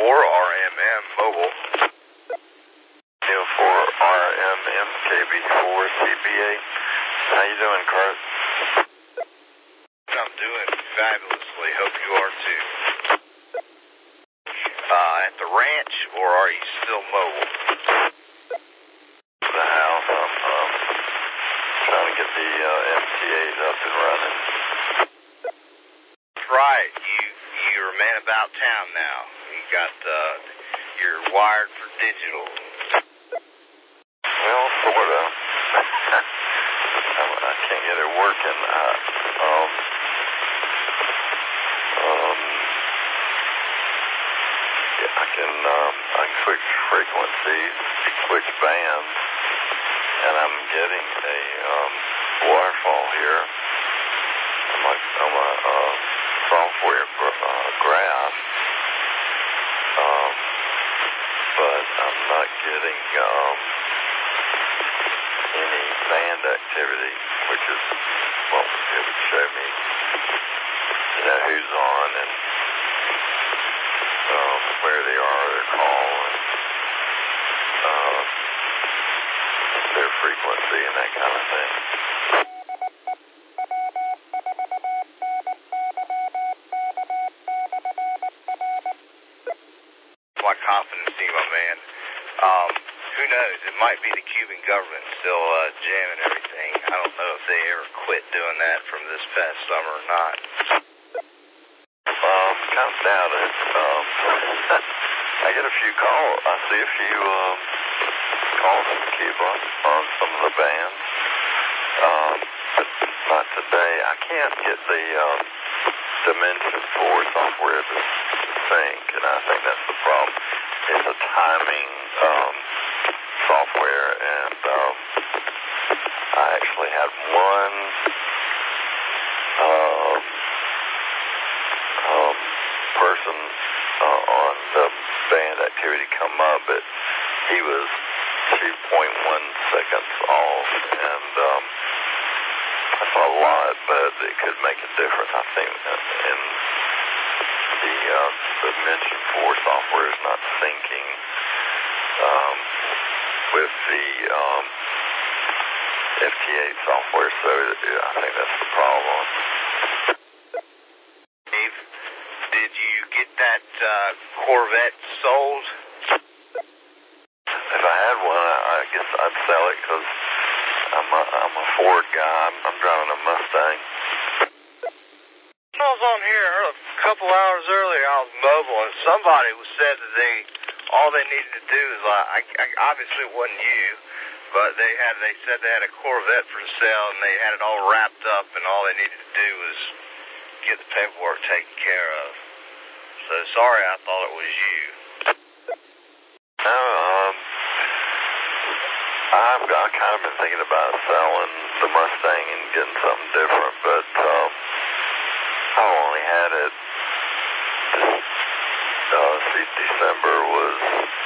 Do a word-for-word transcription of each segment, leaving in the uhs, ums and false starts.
four R M M Mobile. Neil four R M M K B four C B A. How you doing, Kurt? I'm doing fabulously. Hope you are too. Uh, at the ranch, or are you still mobile? The house. I'm um, trying to get the uh, M T As up and running. That's right. You you're a man about town now. You got uh, you're wired for digital. Well, sort of. I can't get it working. Uh, um, um, yeah, I can um, I can switch frequencies, switch bands, and I'm getting a um, waterfall here on my on my uh, software uh, graph, um, but I'm not getting um, any band activity, which is well, it would show me, you know, who's on and um, where they are, their call, and uh, their frequency and that kind of thing. My confidence in you, my man. Um, who knows? It might be the Cuban government still uh, jamming everything. I don't know if they ever quit doing that from this past summer or not. Um, kind of doubt it. Um, I get a few calls. I see a few um, calls from Cuba on some of the bands. Um, but not today. I can't get the um, Dimension four software to sync, and I think that's the problem. It's a timing um, software, and um, I actually had one um, um, person uh, on the band activity come up, but he was two point one seconds off, and um, that's a lot, but it could make a difference, I think, in the uh, Dimension four software is not syncing um, with the um, F T A software, so I think that's the problem. Dave, did you get that uh, Corvette sold? If I had one, I, I guess I'd sell it because I'm a, I'm a Ford guy. I'm, I'm driving a Mustang. I was on here a couple hours earlier. I was mobile, and somebody said that they all they needed to do is like I, I, obviously it wasn't you, but they had they said they had a Corvette for sale, and they had it all wrapped up, and all they needed to do was get the paperwork taken care of. So sorry, I thought it was you. No, um, I've, I've kind of been thinking about selling the Mustang and getting something different, but um, I've only had it. Uh, see, December was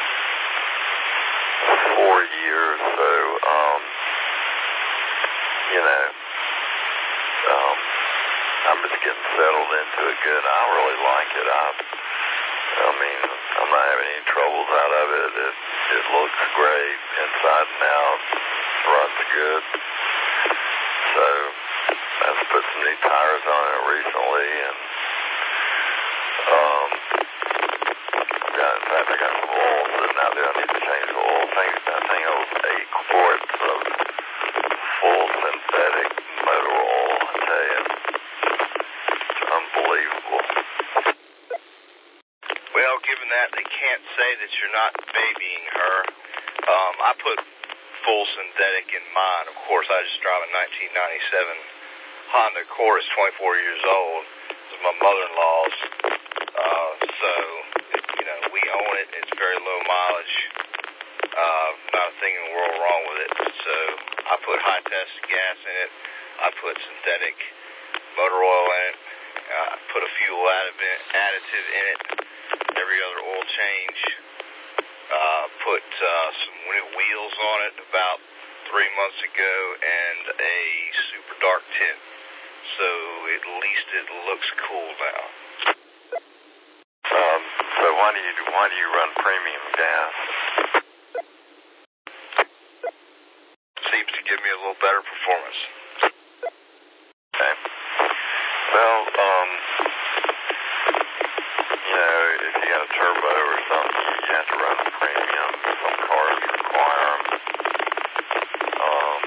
four years, so um, you know, um, I'm just getting settled into it good. I really like it. I, I mean, I'm not having any troubles out of it. It, it looks great inside and out. Runs good. So I just put some new tires on it recently, and um, I've got, in fact, I got some oil sitting out there. I need to change the oil. I think that thing holds eight quarts of full synthetic motor oil. I tell you, it's unbelievable. Well, given that they can't say that you're not babying her, um, I put full synthetic in mine. Of course, I just drive a nineteen ninety-seven Honda Accord. It's twenty-four years old. It's my mother-in-law's. Uh, so, it, you know, we own it. It's very low mileage. Uh, not a thing in the world wrong with it. So I put high-test gas in it. I put synthetic motor oil in it. Uh, I put a fuel additive in it. Every other oil change. Uh, put uh, some new wheels on it about three months ago and a super dark tint. So at least it looks cool now. Um, So why do you why do you run premium gas? Seems to give me a little better performance. Okay. Well, um, you know, if you got a turbo or something, you have to run a premium. Some cars require them. Um,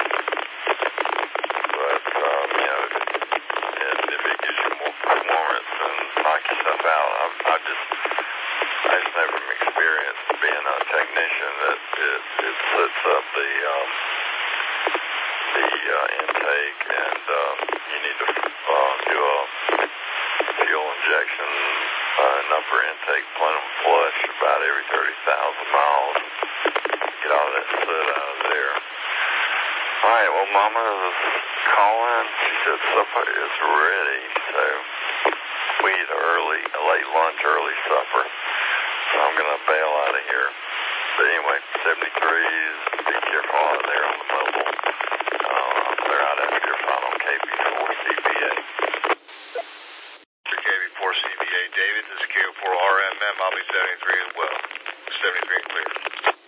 but um, you know, if it, if, if it gives you more performance and knock yourself out, I've, I've just I just never experienced being a technician that it, it sets up the um, the uh, intake, and um, you need to uh, do a fuel injection, uh, an upper intake plenum flush about every thirty thousand miles. Get all that soot out of there. All right, well, Mama was calling. She said supper is ready, so we eat early, a late lunch, early supper. So I'm going to bail out of here. But anyway, seventy-threes, be careful out there on the mobile. Uh, clear out after your final K B four C B A. For K B four C B A, David, this is K B four R M M. I'll be seventy-three as well. seventy-three and clear.